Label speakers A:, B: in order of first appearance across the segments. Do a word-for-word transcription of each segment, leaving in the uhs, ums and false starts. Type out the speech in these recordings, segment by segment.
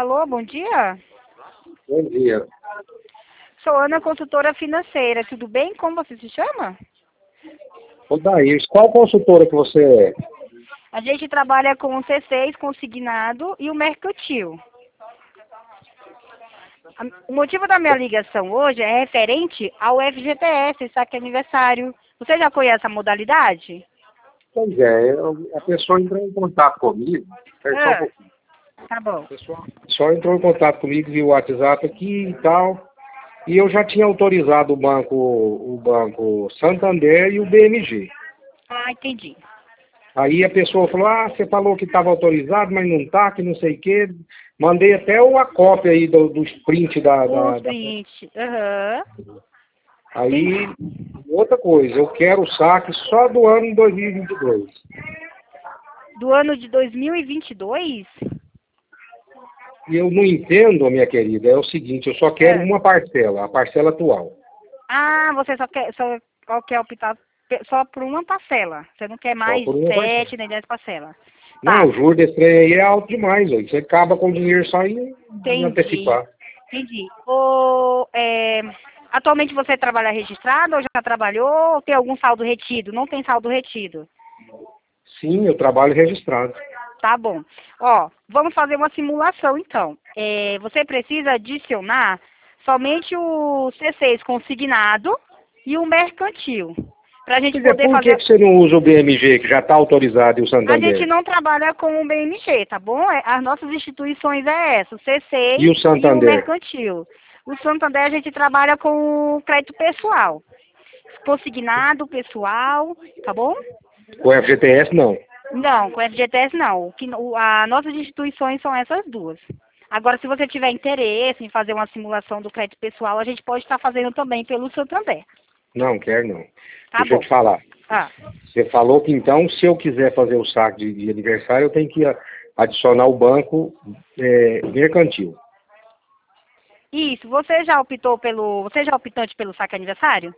A: Alô, bom dia.
B: Bom dia.
A: Sou Ana, consultora financeira. Tudo bem? Como você se chama?
B: Ô, Daís, qual consultora que você é?
A: A gente trabalha com o C seis consignado e o mercantil. A- O motivo da minha ligação hoje é referente ao F G T S, saque aniversário. Você já conhece a modalidade?
B: Pois é, eu- a pessoa entrou em contato comigo, espera só um
A: Ah,
B: pouquinho.
A: tá bom.
B: A pessoa só entrou em contato comigo via WhatsApp aqui e tal, e eu já tinha autorizado o banco, o banco Santander e o B M G.
A: Ah, entendi.
B: Aí a pessoa falou, ah, você falou que estava autorizado, mas não está, que não sei o quê. Mandei até o- a cópia aí do, dos print da, da,
A: Os
B: da...
A: print. Aham.
B: Aí, outra coisa, eu quero o saque só do ano dois mil e vinte e dois.
A: Do ano de dois mil e vinte e dois?
B: E eu não entendo, minha querida, é o seguinte, eu só quero
A: É.
B: uma parcela, a parcela atual.
A: Ah, você só quer, só, só quer optar pe- só por uma parcela. Você não quer
B: Só
A: mais
B: por uma parcela.
A: sete nem dez parcelas.
B: Não,
A: Tá,
B: o juro desse trem aí é alto demais, velho. Você acaba com o dinheiro só em, em
A: entendi.
B: antecipar.
A: Entendi. O, é, atualmente você trabalha registrado ou já trabalhou? Ou tem algum saldo retido? Não tem saldo retido.
B: Sim, eu trabalho registrado.
A: Tá bom. Ó, vamos fazer uma simulação então. É, você precisa adicionar somente o C seis consignado e o mercantil. Para a gente
B: Pois é,
A: poder
B: por que,
A: fazer.
B: que você não usa o B M G, que já está autorizado, e o
A: A gente
B: Santander?
A: não trabalha com o B M G, tá bom? É- As nossas instituições é essa, o C seis
B: E o
A: e o
B: Santander?
A: mercantil. O Santander a gente trabalha com o crédito pessoal. Consignado pessoal, tá bom?
B: O F G T S não.
A: Não, com o F G T S não. O que, o, a, nossas instituições são essas duas. Agora, se você tiver interesse em fazer uma simulação do crédito pessoal, a gente pode estar fazendo também pelo Santander.
B: Não, quer não.
A: Tá
B: Deixa eu
A: bom.
B: te falar.
A: Ah,
B: Você falou que então, se eu quiser fazer o saque de, de aniversário, eu tenho que a- adicionar o banco é, mercantil.
A: isso, você já optou pelo. Você já é optante pelo saque aniversário?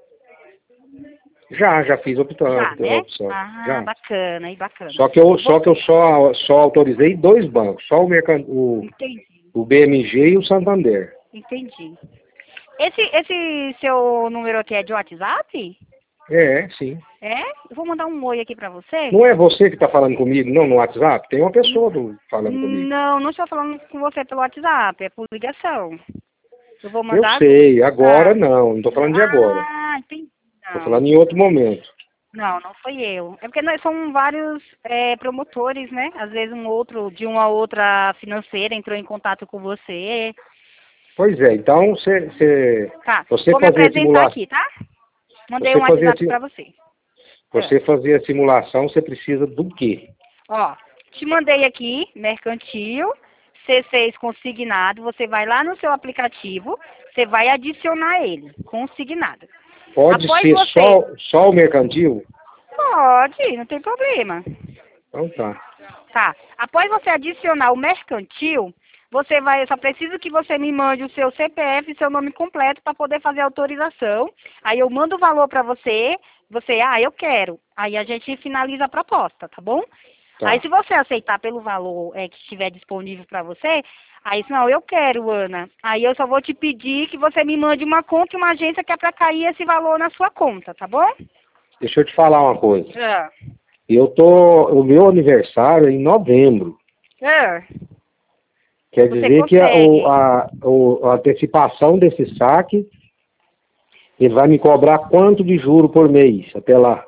B: Já, já fiz a opção.
A: Já,
B: A
A: né?
B: opção.
A: Ah,
B: Já.
A: bacana, e bacana.
B: Só que eu,
A: Vou-
B: só, que eu só, só autorizei dois bancos, só o, mercan... o,
A: Entendi,
B: o B M G e o Santander.
A: entendi. Esse, esse seu número aqui é de WhatsApp?
B: É, sim.
A: É? Eu vou mandar um oi aqui pra você.
B: Não é você que está falando comigo, não, no WhatsApp? Tem uma pessoa do- falando comigo.
A: Não, não estou falando com você pelo WhatsApp, é por ligação. Eu vou
B: Eu
A: mandar agora.
B: sei, agora
A: Ah,
B: não, não estou falando de agora.
A: ah, entendi.
B: Estou
A: Não,
B: falando em outro momento.
A: não, não foi eu. É porque nós somos vários é, promotores, né? Às vezes um outro, de uma outra financeira entrou em contato com você.
B: Pois é, então você, você,
A: Tá,
B: você
A: vou me
B: fazer a
A: apresentar
B: simulação,
A: aqui, tá? Mandei
B: você
A: um
B: fazer a,
A: WhatsApp
B: si-
A: pra você. É.
B: você fazer a simulação, você precisa do quê?
A: Ó, te mandei aqui, mercantil, C seis consignado. Você vai lá no seu aplicativo, você vai adicionar ele, consignado.
B: Pode
A: Após
B: ser
A: você.
B: só, só o mercantil?
A: Pode, não tem problema.
B: Então tá.
A: Tá. Após você adicionar o mercantil, você vai, eu só preciso que você me mande o seu C P F e seu nome completo para poder fazer a autorização. Aí eu mando o valor para você, você, ah, eu quero. Aí a gente finaliza a proposta, tá bom?
B: Tá.
A: Aí se você aceitar pelo valor é, que estiver disponível para você, aí não, eu quero, Ana. Aí eu só vou te pedir que você me mande uma conta e uma agência que é para cair esse valor na sua conta, tá bom?
B: Deixa eu te falar uma coisa.
A: É.
B: Eu tô, o meu aniversário é em novembro.
A: É.
B: Quer
A: Você
B: dizer que a, o-
A: consegue.
B: a, o- a antecipação desse saque, ele vai me cobrar quanto de juro por mês até lá?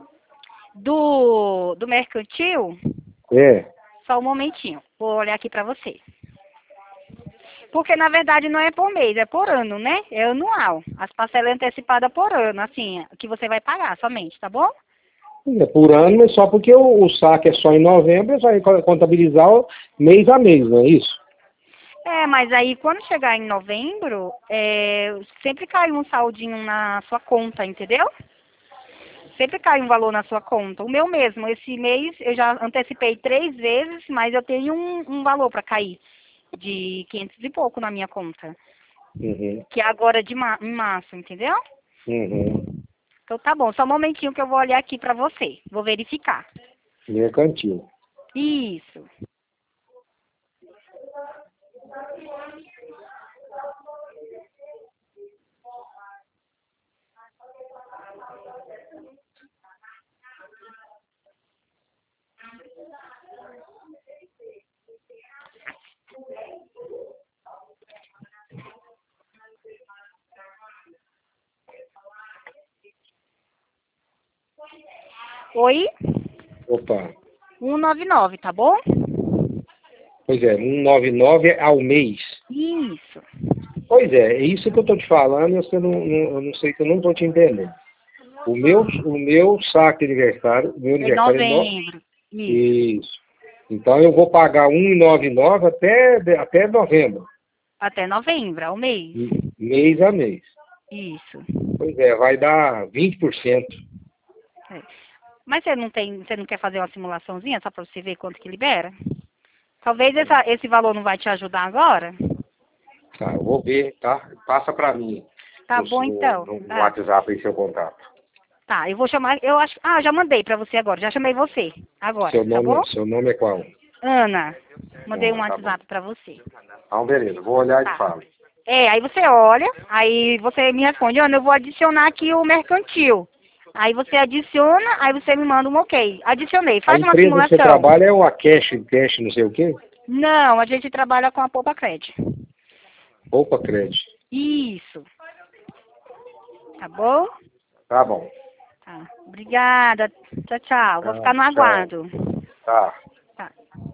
A: Do, do mercantil,
B: É.
A: só um momentinho. Vou olhar aqui pra você. Porque, na verdade, não é por mês, é por ano, né? É anual. As parcelas antecipadas por ano, assim, que você vai pagar somente, tá bom?
B: É por ano, mas só porque o, o saque é só em novembro, você vai co- contabilizar o mês a mês, não é isso?
A: É, mas aí, quando chegar em novembro, é, sempre cai um saldinho na sua conta, entendeu? Sempre cai um valor na sua conta. O meu mesmo, esse mês eu já antecipei três vezes, mas eu tenho um, um valor para cair de quinhentos e pouco na minha conta.
B: Uhum.
A: Que é agora de ma em março, entendeu?
B: Uhum.
A: Então tá bom, só um momentinho que eu vou olhar aqui pra você. Vou verificar.
B: Mercantil.
A: Isso. Oi?
B: Opa.
A: cento e noventa e nove, tá bom?
B: Pois é, cento e noventa e nove ao mês.
A: Isso.
B: Pois é, é isso que eu tô te falando, você não, não, eu não sei que eu não tô te entendendo. O meu, o meu saque de aniversário, o meu
A: É em
B: aniversário é no...
A: novembro. Isso.
B: Isso. Então eu vou pagar cento e noventa e nove até, até novembro.
A: Até novembro, ao mês.
B: Mês a mês.
A: Isso.
B: Pois é, vai dar vinte por cento.
A: É. Mas você não tem, você não quer fazer uma simulaçãozinha só para você ver quanto que libera? Talvez essa, esse valor não vai te ajudar agora.
B: Tá, eu vou ver, tá? Passa pra mim
A: Tá
B: no,
A: bom então.
B: no, no
A: Tá.
B: WhatsApp aí seu contato.
A: Tá, eu vou chamar, eu acho, ah, já mandei pra você agora, já chamei você agora,
B: Seu
A: tá bom?
B: nome, seu nome é qual?
A: Ana, mandei um
B: Ah, tá bom.
A: WhatsApp pra você.
B: Então, beleza, vou olhar e te
A: Tá.
B: falo.
A: É, aí você olha, aí você me responde, Ana, eu vou adicionar aqui o mercantil. Aí você adiciona, aí você me manda um ok. Adicionei,
B: A
A: faz uma
B: empresa que você
A: simulação.
B: trabalha é uma cash, cash não sei o quê?
A: Não, a gente trabalha com a Poupa Cred.
B: Opa, crédito.
A: Isso. Tá bom?
B: Tá bom.
A: Tá. Obrigada. Tchau, tchau. Vou
B: Tá,
A: ficar no
B: tchau.
A: aguardo.
B: Tá.
A: Tá.